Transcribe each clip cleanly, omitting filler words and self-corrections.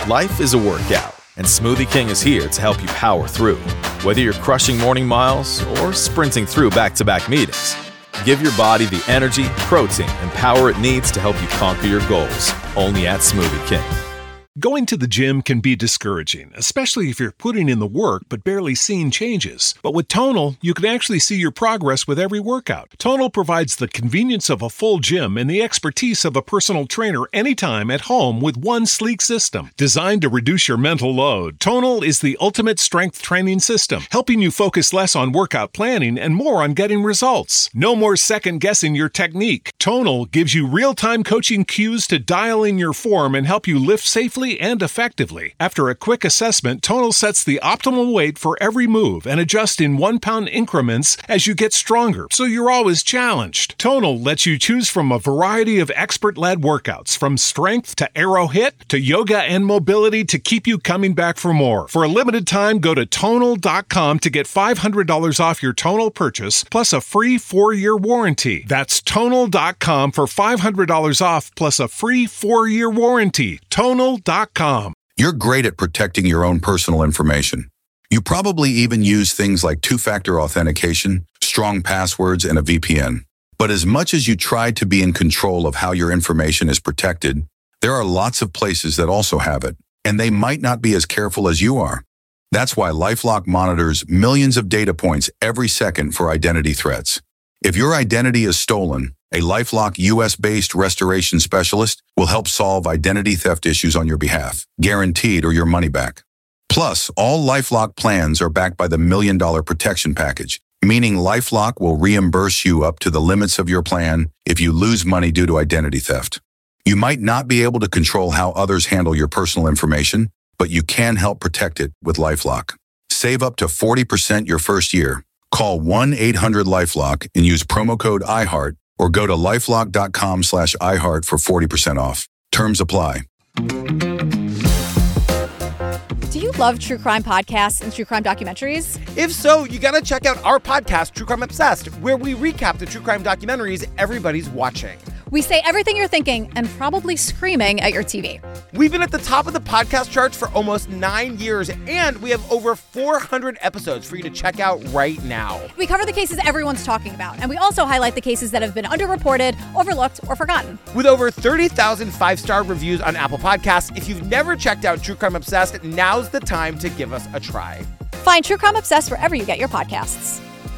Life is a workout, and Smoothie King is here to help you power through. Whether you're crushing morning miles or sprinting through back-to-back meetings, give your body the energy, protein, and power it needs to help you conquer your goals. Only at Smoothie King. Going to the gym can be discouraging, especially if you're putting in the work but barely seeing changes. But with Tonal, you can actually see your progress with every workout. Tonal provides the convenience of a full gym and the expertise of a personal trainer anytime at home with one sleek system. Designed to reduce your mental load, Tonal is the ultimate strength training system, helping you focus less on workout planning and more on getting results. No more second-guessing your technique. Tonal gives you real-time coaching cues to dial in your form and help you lift safely and effectively. After a quick assessment, Tonal sets the optimal weight for every move and adjusts in 1 pound increments as you get stronger, so you're always challenged. Tonal lets you choose from a variety of expert-led workouts, from strength to aero hit to yoga and mobility to keep you coming back for more. For a limited time, go to Tonal.com to get $500 off your Tonal purchase, plus a free 4-year warranty. That's Tonal.com for $500 off, plus a free 4-year warranty. Tonal.com. You're great at protecting your own personal information. You probably even use things like two-factor authentication, strong passwords, and a VPN. But as much as you try to be in control of how your information is protected, there are lots of places that also have it, and they might not be as careful as you are. That's why LifeLock monitors millions of data points every second for identity threats. If your identity is stolen, a LifeLock US-based restoration specialist will help solve identity theft issues on your behalf, guaranteed or your money back. Plus, all LifeLock plans are backed by the $1 Million Protection Package, meaning LifeLock will reimburse you up to the limits of your plan if you lose money due to identity theft. You might not be able to control how others handle your personal information, but you can help protect it with LifeLock. Save up to 40% your first year. Call 1-800-LifeLock and use promo code IHEART, or go to lifelock.com/iHeart for 40% off. Terms apply. Do you love true crime podcasts and true crime documentaries? If so, you gotta check out our podcast, True Crime Obsessed, where we recap the true crime documentaries everybody's watching. We say everything you're thinking and probably screaming at your TV. We've been at the top of the podcast charts for almost 9 years, and we have over 400 episodes for you to check out right now. We cover the cases everyone's talking about, and we also highlight the cases that have been underreported, overlooked, or forgotten. With over 30,000 5-star reviews on Apple Podcasts, if you've never checked out True Crime Obsessed, now's the time to give us a try. Find True Crime Obsessed wherever you get your podcasts.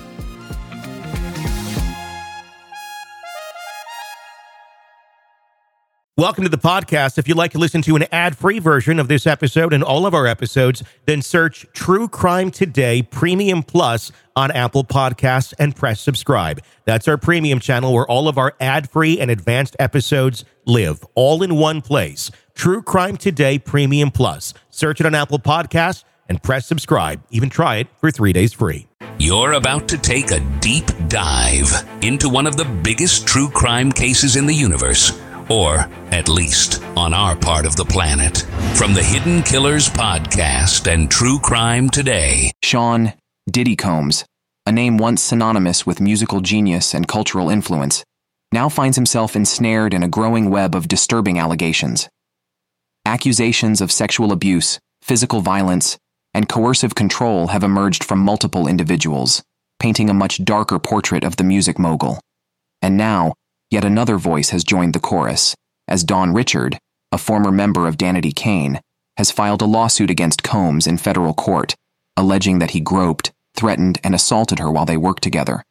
Welcome to the podcast. If you'd like to listen to an ad-free version of this episode and all of our episodes, then search True Crime Today Premium Plus on Apple Podcasts and press subscribe. That's our premium channel where all of our ad-free and advanced episodes live, all in one place. True Crime Today Premium Plus. Search it on Apple Podcasts and press subscribe. Even try it for 3 days free. You're about to take a deep dive into one of the biggest true crime cases in the universe. Or, at least, on our part of the planet. From the Hidden Killers podcast and True Crime Today. Sean Diddy Combs, a name once synonymous with musical genius and cultural influence, now finds himself ensnared in a growing web of disturbing allegations. Accusations of sexual abuse, physical violence, and coercive control have emerged from multiple individuals, painting a much darker portrait of the music mogul. And now, yet another voice has joined the chorus, as Dawn Richard, a former member of Danity Kane, has filed a lawsuit against Combs in federal court, alleging that he groped, threatened, and assaulted her while they worked together.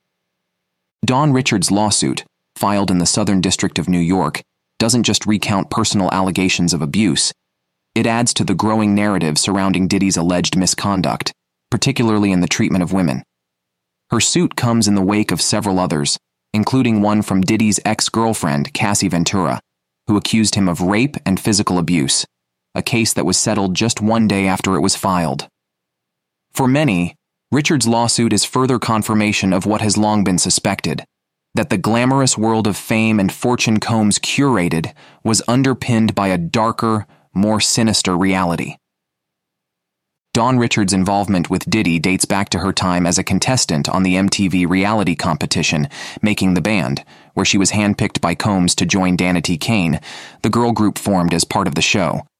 Dawn Richard's lawsuit, filed in the Southern District of New York, doesn't just recount personal allegations of abuse. It adds to the growing narrative surrounding Diddy's alleged misconduct, particularly in the treatment of women. Her suit comes in the wake of several others, including one from Diddy's ex-girlfriend, Cassie Ventura, who accused him of rape and physical abuse, a case that was settled just 1 day after it was filed. For many, Richard's lawsuit is further confirmation of what has long been suspected, that the glamorous world of fame and fortune Combs curated was underpinned by a darker, more sinister reality. Dawn Richard's involvement with Diddy dates back to her time as a contestant on the MTV reality competition, Making the Band, where she was handpicked by Combs to join Danity Kane, the girl group formed as part of the show.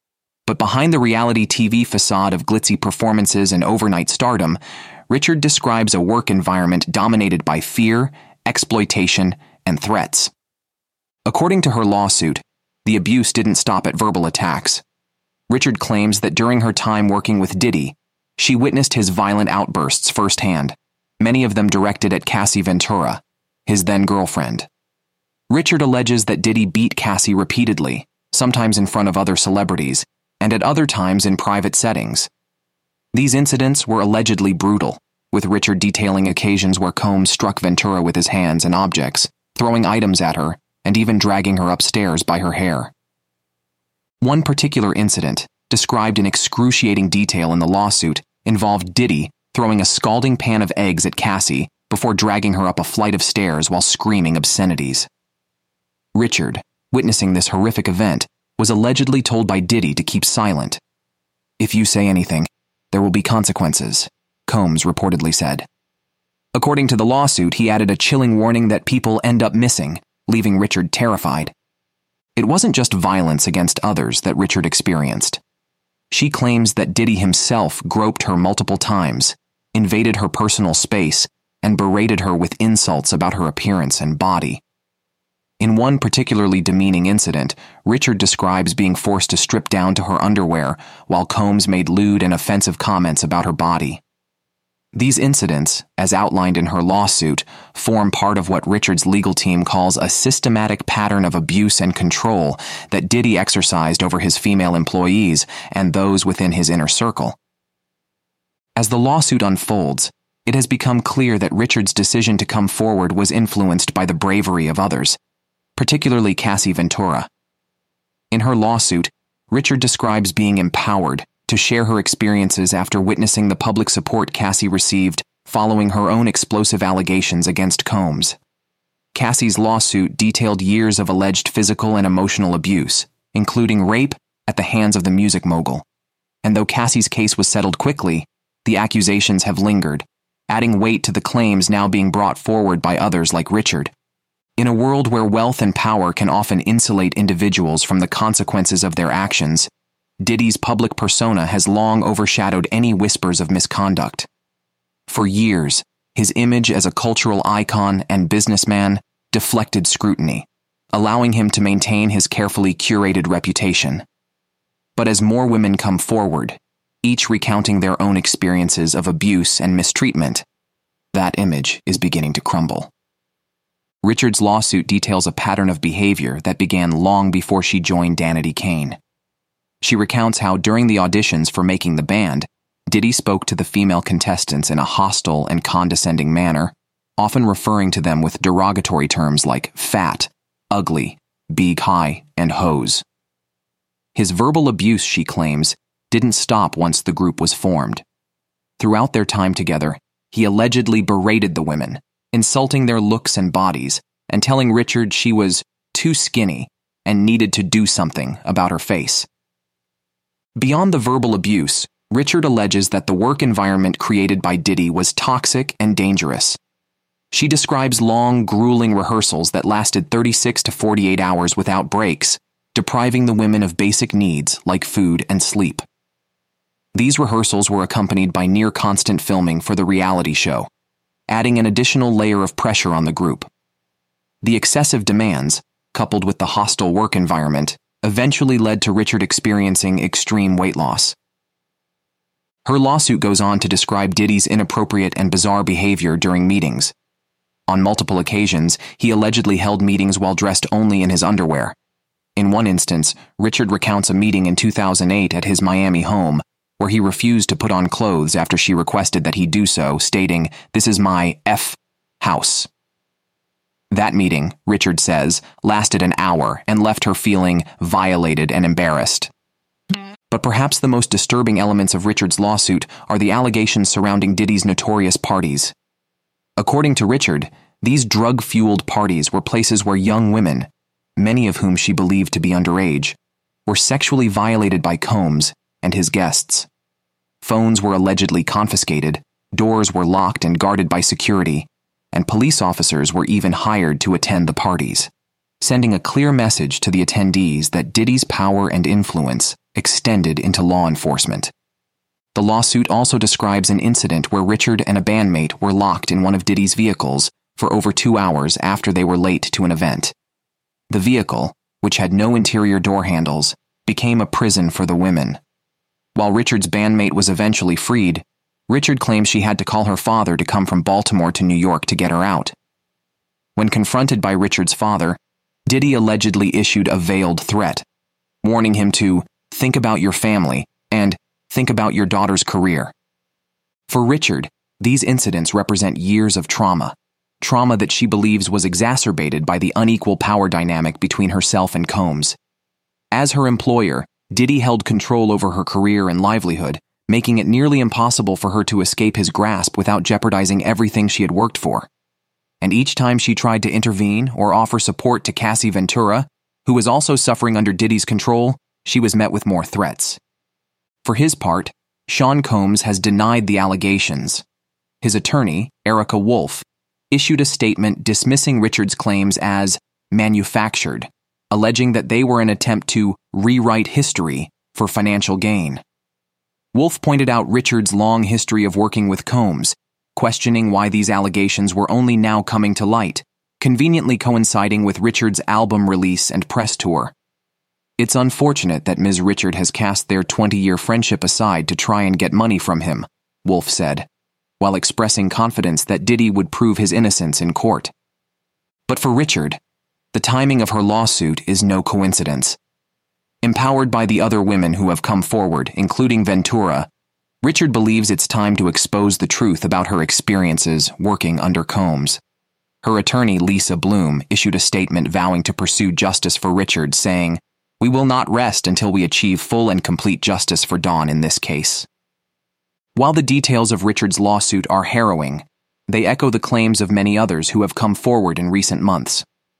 But behind the reality TV facade of glitzy performances and overnight stardom, Richard describes a work environment dominated by fear, exploitation, and threats. According to her lawsuit, the abuse didn't stop at verbal attacks. Richard claims that during her time working with Diddy, she witnessed his violent outbursts firsthand, many of them directed at Cassie Ventura, his then-girlfriend. Richard alleges that Diddy beat Cassie repeatedly, sometimes in front of other celebrities, and at other times in private settings. These incidents were allegedly brutal, with Richard detailing occasions where Combs struck Ventura with his hands and objects, throwing items at her, and even dragging her upstairs by her hair. One particular incident, described in excruciating detail in the lawsuit, involved Diddy throwing a scalding pan of eggs at Cassie before dragging her up a flight of stairs while screaming obscenities. Richard, witnessing this horrific event, was allegedly told by Diddy to keep silent. "If you say anything, there will be consequences," Combs reportedly said. According to the lawsuit, he added a chilling warning that people end up missing, leaving Richard terrified. It wasn't just violence against others that Richard experienced. She claims that Diddy himself groped her multiple times, invaded her personal space, and berated her with insults about her appearance and body. In one particularly demeaning incident, Richard describes being forced to strip down to her underwear while Combs made lewd and offensive comments about her body. These incidents, as outlined in her lawsuit, form part of what Richard's legal team calls a systematic pattern of abuse and control that Diddy exercised over his female employees and those within his inner circle. As the lawsuit unfolds, it has become clear that Richard's decision to come forward was influenced by the bravery of others, particularly Cassie Ventura. In her lawsuit, Richard describes being empowered to share her experiences after witnessing the public support Cassie received following her own explosive allegations against Combs. Cassie's lawsuit detailed years of alleged physical and emotional abuse, including rape at the hands of the music mogul. And though Cassie's case was settled quickly, the accusations have lingered, adding weight to the claims now being brought forward by others like Richard. In a world where wealth and power can often insulate individuals from the consequences of their actions, Diddy's public persona has long overshadowed any whispers of misconduct. For years, his image as a cultural icon and businessman deflected scrutiny, allowing him to maintain his carefully curated reputation. But as more women come forward, each recounting their own experiences of abuse and mistreatment, that image is beginning to crumble. Richard's lawsuit details a pattern of behavior that began long before she joined Danity Kane. She recounts how during the auditions for making the band, Diddy spoke to the female contestants in a hostile and condescending manner, often referring to them with derogatory terms like fat, ugly, big high, and hose. His verbal abuse, she claims, didn't stop once the group was formed. Throughout their time together, he allegedly berated the women, insulting their looks and bodies, and telling Richard she was too skinny and needed to do something about her face. Beyond the verbal abuse, Richard alleges that the work environment created by Diddy was toxic and dangerous. She describes long, grueling rehearsals that lasted 36 to 48 hours without breaks, depriving the women of basic needs like food and sleep. These rehearsals were accompanied by near-constant filming for the reality show, adding an additional layer of pressure on the group. The excessive demands, coupled with the hostile work environment, eventually led to Richard experiencing extreme weight loss. Her lawsuit goes on to describe Diddy's inappropriate and bizarre behavior during meetings. On multiple occasions, he allegedly held meetings while dressed only in his underwear. In one instance, Richard recounts a meeting in 2008 at his Miami home, where he refused to put on clothes after she requested that he do so, stating, "This is my house." That meeting, Richard says, lasted an hour and left her feeling violated and embarrassed. But perhaps the most disturbing elements of Richard's lawsuit are the allegations surrounding Diddy's notorious parties. According to Richard, these drug-fueled parties were places where young women, many of whom she believed to be underage, were sexually violated by Combs and his guests. Phones were allegedly confiscated, doors were locked and guarded by security, and police officers were even hired to attend the parties. sending a clear message to the attendees that Diddy's power and influence extended into law enforcement. The lawsuit also describes an incident where Richard and a bandmate were locked in one of Diddy's vehicles for over 2 hours after they were late to an event. The vehicle, which had no interior door handles, became a prison for the women. While Richard's bandmate was eventually freed, Richard claims she had to call her father to come from Baltimore to New York to get her out. When confronted by Richard's father, Diddy allegedly issued a veiled threat, warning him to think about your family and think about your daughter's career. For Richard, these incidents represent years of trauma that she believes was exacerbated by the unequal power dynamic between herself and Combs. As her employer, Diddy held control over her career and livelihood, making it nearly impossible for her to escape his grasp without jeopardizing everything she had worked for. And each time she tried to intervene or offer support to Cassie Ventura, who was also suffering under Diddy's control, she was met with more threats. For his part, Sean Combs has denied the allegations. His attorney, Erica Wolf, issued a statement dismissing Richard's claims as manufactured, alleging that they were an attempt to rewrite history for financial gain. Wolf pointed out Richard's long history of working with Combs, questioning why these allegations were only now coming to light, conveniently coinciding with Richard's album release and press tour. It's unfortunate that Ms. Richard has cast their 20-year friendship aside to try and get money from him, Wolf said, while expressing confidence that Diddy would prove his innocence in court. But for Richard, the timing of her lawsuit is no coincidence. Empowered by the other women who have come forward, including Ventura, Richard believes it's time to expose the truth about her experiences working under Combs. Her attorney, Lisa Bloom, issued a statement vowing to pursue justice for Richard, saying, "We will not rest until we achieve full and complete justice for Dawn in this case." While the details of Richard's lawsuit are harrowing, they echo the claims of many others who have come forward in recent months.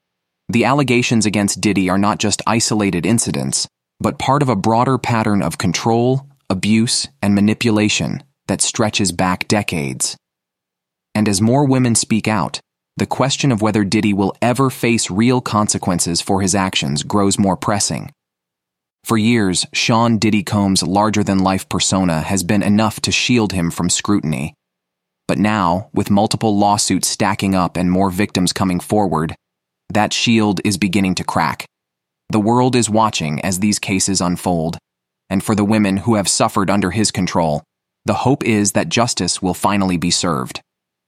The allegations against Diddy are not just isolated incidents, but part of a broader pattern of control, abuse, and manipulation that stretches back decades. And as more women speak out, the question of whether Diddy will ever face real consequences for his actions grows more pressing. For years, Sean Diddy Combs' larger-than-life persona has been enough to shield him from scrutiny. But now, with multiple lawsuits stacking up and more victims coming forward, that shield is beginning to crack. The world is watching as these cases unfold, and for the women who have suffered under his control, the hope is that justice will finally be served.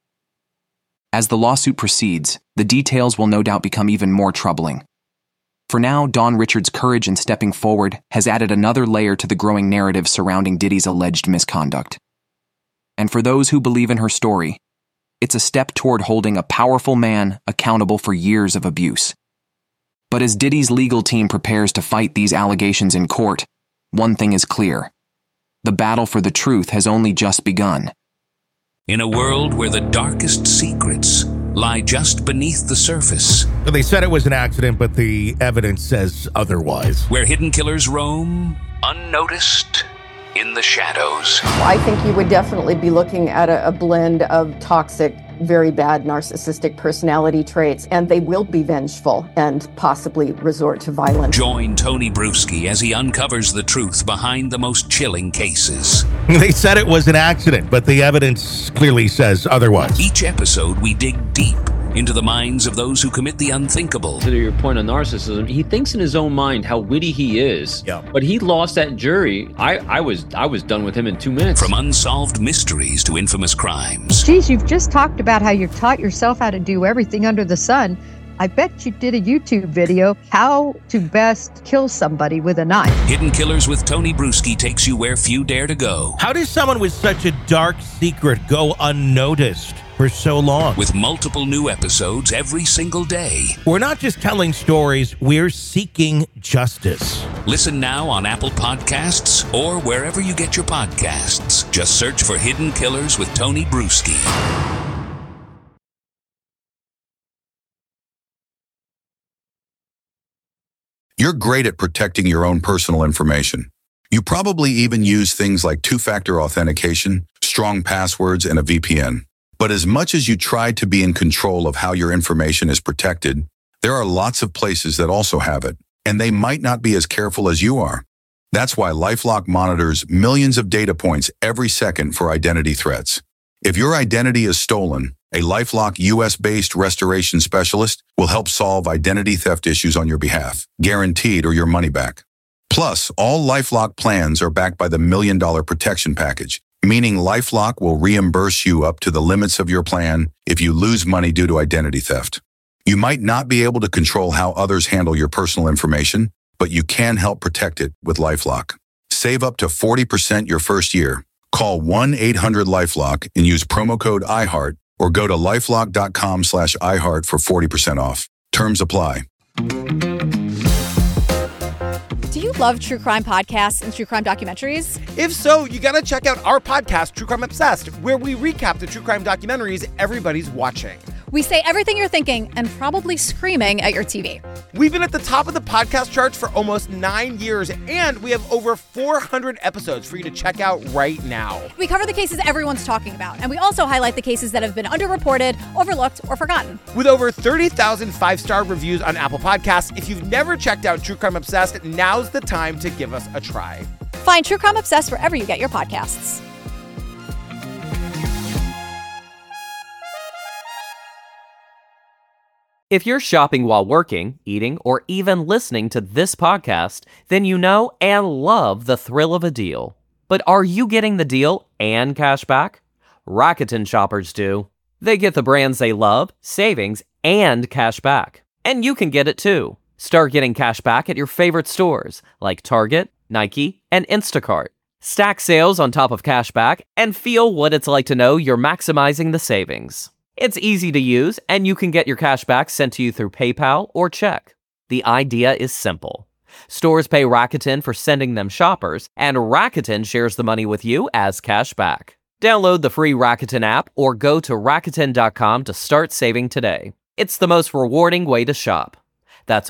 As the lawsuit proceeds, the details will no doubt become even more troubling. For now, Dawn Richards' courage in stepping forward has added another layer to the growing narrative surrounding Diddy's alleged misconduct. And for those who believe in her story, it's a step toward holding a powerful man accountable for years of abuse. But as Diddy's legal team prepares to fight these allegations in court, one thing is clear: the battle for the truth has only just begun. In a world where the darkest secrets lie just beneath the surface, They said it was an accident, but the evidence says otherwise. where hidden killers roam unnoticed in the shadows. I think you would definitely be looking at a blend of toxic, very bad narcissistic personality traits, and they will be vengeful and possibly resort to violence. Join Tony Bruschi as he uncovers the truth behind the most chilling cases. They said it was an accident, but the evidence clearly says otherwise. Each episode, we dig deep into the minds of those who commit the unthinkable. To your point on narcissism, he thinks in his own mind how witty he is. Yeah. But he lost that jury. I was done with him in 2 minutes. From unsolved mysteries to infamous crimes. Geez, you've just talked about how you've taught yourself how to do everything under the sun. I bet you did a YouTube video, how to best kill somebody with a knife. Hidden Killers with Tony Bruschi takes you where few dare to go. How does someone with such a dark secret go unnoticed for so long? With multiple new episodes every single day. We're not just telling stories, we're seeking justice. Listen now on Apple Podcasts or wherever you get your podcasts. Just search for Hidden Killers with Tony Bruschi. You're great at protecting your own personal information. You probably even use things like two-factor authentication, strong passwords, and a VPN. But as much as you try to be in control of how your information is protected, There are lots of places that also have it, and they might not be as careful as you are. That's why LifeLock monitors millions of data points every second for identity threats. If your identity is stolen, a LifeLock US-based restoration specialist will help solve identity theft issues on your behalf, guaranteed or your money back. Plus, all LifeLock plans are backed by the $1 Million Protection Package, meaning LifeLock will reimburse you up to the limits of your plan if you lose money due to identity theft. You might not be able to control how others handle your personal information, but you can help protect it with LifeLock. Save up to 40% your first year. Call 1-800-LifeLock and use promo code iHeart or go to lifelock.com/iHeart for 40% off. Terms apply. Do you love true crime podcasts and true crime documentaries? If so, you gotta check out our podcast, True Crime Obsessed, where we recap the true crime documentaries everybody's watching. We say everything you're thinking and probably screaming at your TV. We've been at the top of the podcast charts for almost 9 years, and we have over 400 episodes for you to check out right now. We cover the cases everyone's talking about, and we also highlight the cases that have been underreported, overlooked, or forgotten. With over 30,000 five-star reviews on Apple Podcasts, if you've never checked out True Crime Obsessed, now's the time to give us a try. Find True Crime Obsessed wherever you get your podcasts. If you're shopping while working, eating, or even listening to this podcast, then you know and love the thrill of a deal. But are you getting the deal and cash back? Rakuten shoppers do. They get the brands they love, savings, and cash back. And you can get it too. Start getting cash back at your favorite stores like Target, Nike, and Instacart. Stack sales on top of cash back and feel what it's like to know you're maximizing the savings. It's easy to use, and you can get your cash back sent to you through PayPal or check. The idea is simple. Stores pay Rakuten for sending them shoppers, and Rakuten shares the money with you as cash back. Download the free Rakuten app or go to Rakuten.com to start saving today. It's the most rewarding way to shop. That's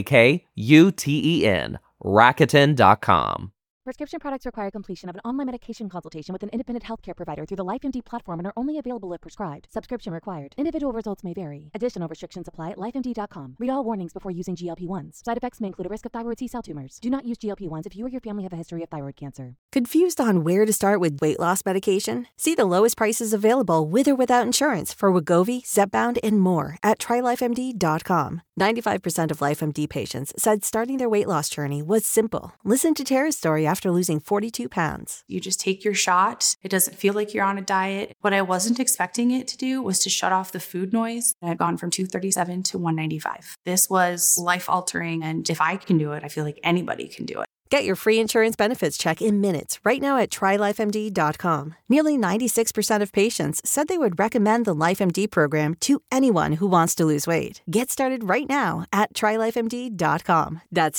RAKUTEN, Rakuten.com. Prescription products require completion of an online medication consultation with an independent healthcare provider through the LifeMD platform and are only available if prescribed. Subscription required. Individual results may vary. Additional restrictions apply at lifemd.com. Read all warnings before using GLP-1s. Side effects may include a risk of thyroid C-cell tumors. Do not use GLP-1s if you or your family have a history of thyroid cancer. Confused on where to start with weight loss medication? See the lowest prices available with or without insurance for Wegovy, Zepbound, and more at TryLifeMD.com. 95% of LifeMD patients said starting their weight loss journey was simple. Listen to Tara's story after losing 42 pounds. You just take your shot. It doesn't feel like you're on a diet. What I wasn't expecting it to do was to shut off the food noise. I'd gone from 237 to 195. This was life-altering, and if I can do it, I feel like anybody can do it. Get your free insurance benefits check in minutes right now at TryLifeMD.com. Nearly 96% of patients said they would recommend the LifeMD program to anyone who wants to lose weight. Get started right now at TryLifeMD.com. That's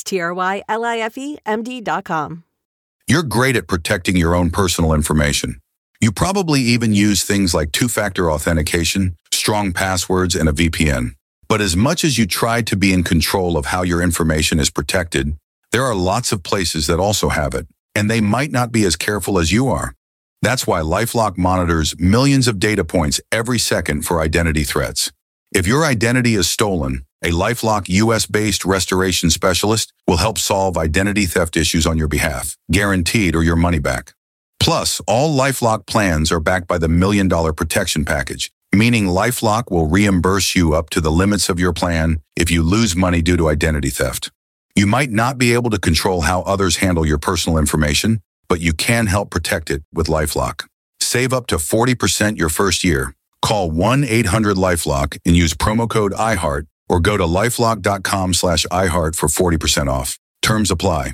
TryLifeMD.com. You're great at protecting your own personal information. You probably even use things like two-factor authentication, strong passwords, and a VPN. But as much as you try to be in control of how your information is protected, there are lots of places that also have it, and they might not be as careful as you are. That's why LifeLock monitors millions of data points every second for identity threats. If your identity is stolen, a LifeLock US-based restoration specialist will help solve identity theft issues on your behalf, guaranteed or your money back. Plus, all LifeLock plans are backed by the $1 Million Protection Package, meaning LifeLock will reimburse you up to the limits of your plan if you lose money due to identity theft. You might not be able to control how others handle your personal information, but you can help protect it with LifeLock. Save up to 40% your first year. Call 1-800-LifeLock and use promo code iHeart or go to lifelock.com/iHeart for 40% off. Terms apply.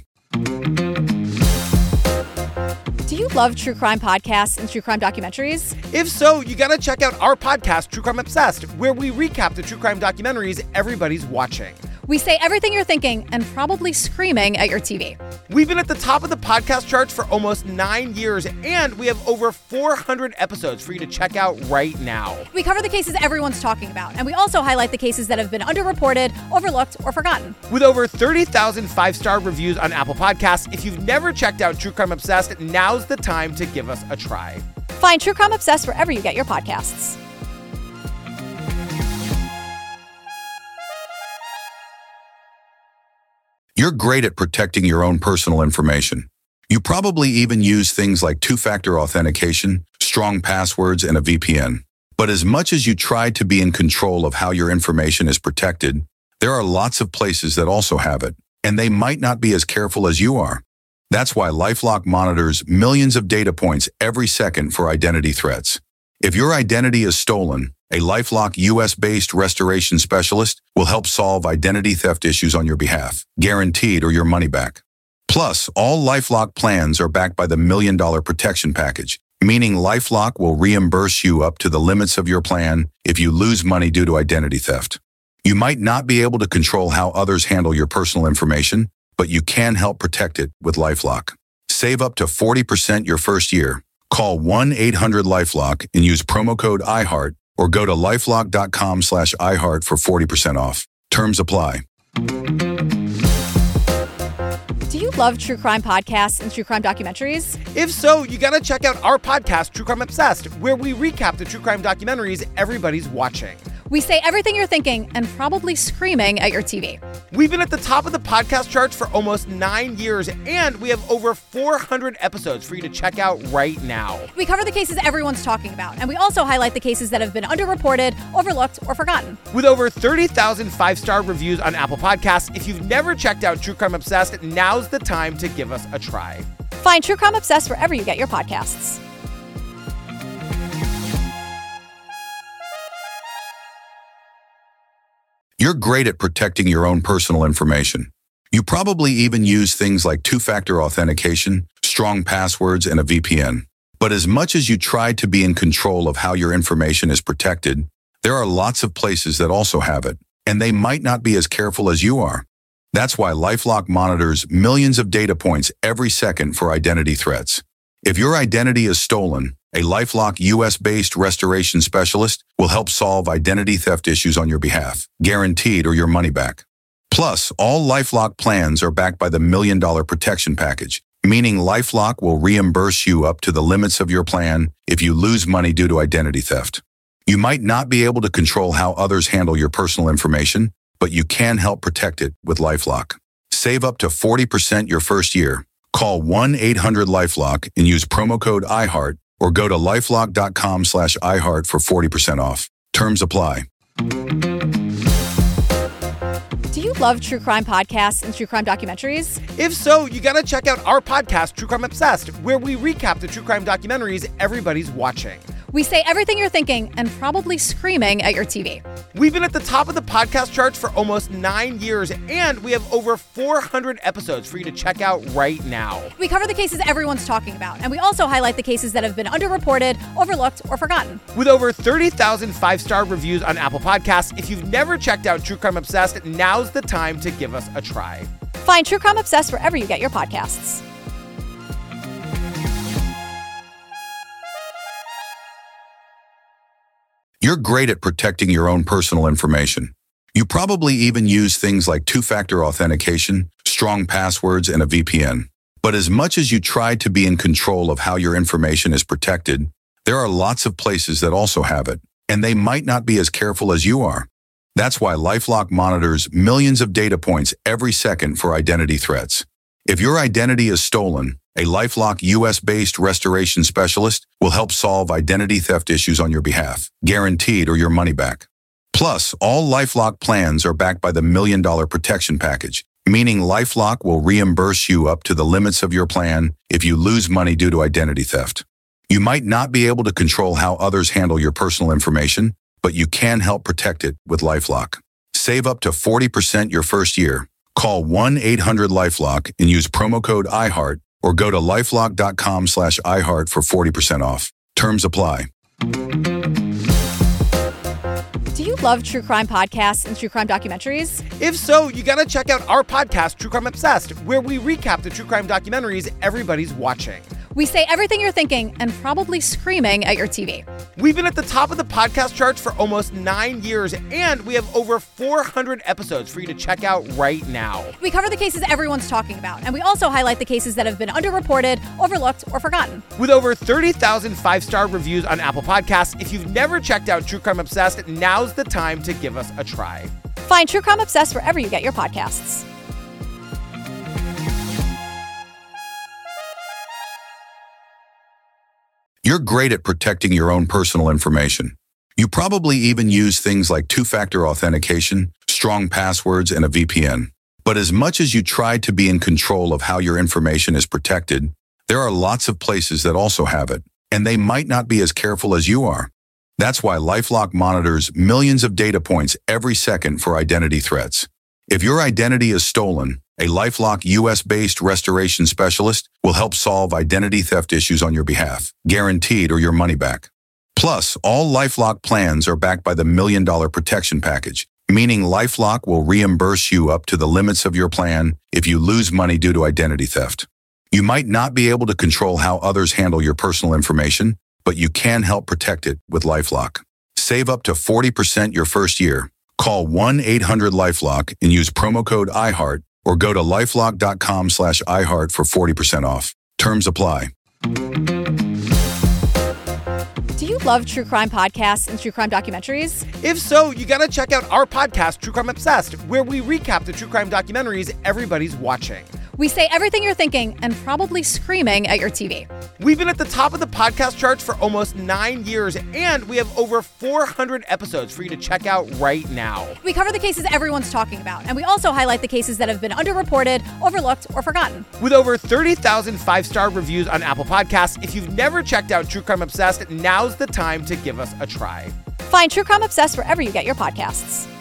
Do you love true crime podcasts and true crime documentaries? If so, you gotta check out our podcast, True Crime Obsessed, where we recap the true crime documentaries everybody's watching. We say everything you're thinking and probably screaming at your TV. We've been at the top of the podcast charts for almost 9 years, and we have over 400 episodes for you to check out right now. We cover the cases everyone's talking about, and we also highlight the cases that have been underreported, overlooked, or forgotten. With over 30,000 five-star reviews on Apple Podcasts, if you've never checked out True Crime Obsessed, now's the time to give us a try. Find True Crime Obsessed wherever you get your podcasts. You're great at protecting your own personal information. You probably even use things like two-factor authentication, strong passwords, and a VPN. But as much as you try to be in control of how your information is protected, there are lots of places that also have it, and they might not be as careful as you are. That's why LifeLock monitors millions of data points every second for identity threats. If your identity is stolen, a LifeLock US-based restoration specialist will help solve identity theft issues on your behalf, guaranteed or your money back. Plus, all LifeLock plans are backed by the $1 Million Protection Package, meaning LifeLock will reimburse you up to the limits of your plan if you lose money due to identity theft. You might not be able to control how others handle your personal information, but you can help protect it with LifeLock. Save up to 40% your first year. Call 1-800-LifeLock and use promo code IHEART or go to lifelock.com/iHeart for 40% off. Terms apply. Do you love true crime podcasts and true crime documentaries? If so, you gotta check out our podcast, True Crime Obsessed, where we recap the true crime documentaries everybody's watching. We say everything you're thinking and probably screaming at your TV. We've been at the top of the podcast charts for almost 9 years, and we have over 400 episodes for you to check out right now. We cover the cases everyone's talking about, and we also highlight the cases that have been underreported, overlooked, or forgotten. With over 30,000 five-star reviews on Apple Podcasts, if you've never checked out True Crime Obsessed, now's the time to give us a try. Find True Crime Obsessed wherever you get your podcasts. You're great at protecting your own personal information. You probably even use things like two-factor authentication, strong passwords, and a VPN. But as much as you try to be in control of how your information is protected, there are lots of places that also have it, and they might not be as careful as you are. That's why LifeLock monitors millions of data points every second for identity threats. If your identity is stolen, a LifeLock US-based restoration specialist will help solve identity theft issues on your behalf, guaranteed or your money back. Plus, all LifeLock plans are backed by the $1 Million Protection Package, meaning LifeLock will reimburse you up to the limits of your plan if you lose money due to identity theft. You might not be able to control how others handle your personal information, but you can help protect it with LifeLock. Save up to 40% your first year. Call 1-800-LifeLock and use promo code IHEART or go to lifelock.com/iHeart for 40% off. Terms apply. Do you love true crime podcasts and true crime documentaries? If so, you gotta check out our podcast, True Crime Obsessed, where we recap the true crime documentaries everybody's watching. We say everything you're thinking and probably screaming at your TV. We've been at the top of the podcast charts for almost 9 years, and we have over 400 episodes for you to check out right now. We cover the cases everyone's talking about, and we also highlight the cases that have been underreported, overlooked, or forgotten. With over 30,000 five-star reviews on Apple Podcasts, if you've never checked out True Crime Obsessed, now's the time to give us a try. Find True Crime Obsessed wherever you get your podcasts. You're great at protecting your own personal information. You probably even use things like two-factor authentication, strong passwords, and a VPN. But as much as you try to be in control of how your information is protected, there are lots of places that also have it, and they might not be as careful as you are. That's why LifeLock monitors millions of data points every second for identity threats. If your identity is stolen, a LifeLock US-based restoration specialist will help solve identity theft issues on your behalf, guaranteed or your money back. Plus, all LifeLock plans are backed by the $1 Million Protection Package, meaning LifeLock will reimburse you up to the limits of your plan if you lose money due to identity theft. You might not be able to control how others handle your personal information, but you can help protect it with LifeLock. Save up to 40% your first year. Call 1-800-LifeLock and use promo code IHEART or go to lifelock.com/iHeart for 40% off. Terms apply. Do you love true crime podcasts and true crime documentaries? If so, you gotta check out our podcast, True Crime Obsessed, where we recap the true crime documentaries everybody's watching. We say everything you're thinking and probably screaming at your TV. We've been at the top of the podcast charts for almost 9 years, and we have over 400 episodes for you to check out right now. We cover the cases everyone's talking about, and we also highlight the cases that have been underreported, overlooked, or forgotten. With over 30,000 five-star reviews on Apple Podcasts, if you've never checked out True Crime Obsessed, now's the time to give us a try. Find True Crime Obsessed wherever you get your podcasts. You're great at protecting your own personal information. You probably even use things like two-factor authentication, strong passwords, and a VPN. But as much as you try to be in control of how your information is protected, there are lots of places that also have it, and they might not be as careful as you are. That's why LifeLock monitors millions of data points every second for identity threats. If your identity is stolen, a LifeLock US-based restoration specialist will help solve identity theft issues on your behalf, guaranteed or your money back. Plus, all LifeLock plans are backed by the $1 Million Protection Package, meaning LifeLock will reimburse you up to the limits of your plan if you lose money due to identity theft. You might not be able to control how others handle your personal information, but you can help protect it with LifeLock. Save up to 40% your first year. Call 1-800-LifeLock and use promo code IHEART or go to lifelock.com/iHeart for 40% off. Terms apply. Do you love true crime podcasts and true crime documentaries? If so, you gotta check out our podcast, True Crime Obsessed, where we recap the true crime documentaries everybody's watching. We say everything you're thinking and probably screaming at your TV. We've been at the top of the podcast charts for almost 9 years, and we have over 400 episodes for you to check out right now. We cover the cases everyone's talking about, and we also highlight the cases that have been underreported, overlooked, or forgotten. With over 30,000 five-star reviews on Apple Podcasts, if you've never checked out True Crime Obsessed, now's the time to give us a try. Find True Crime Obsessed wherever you get your podcasts.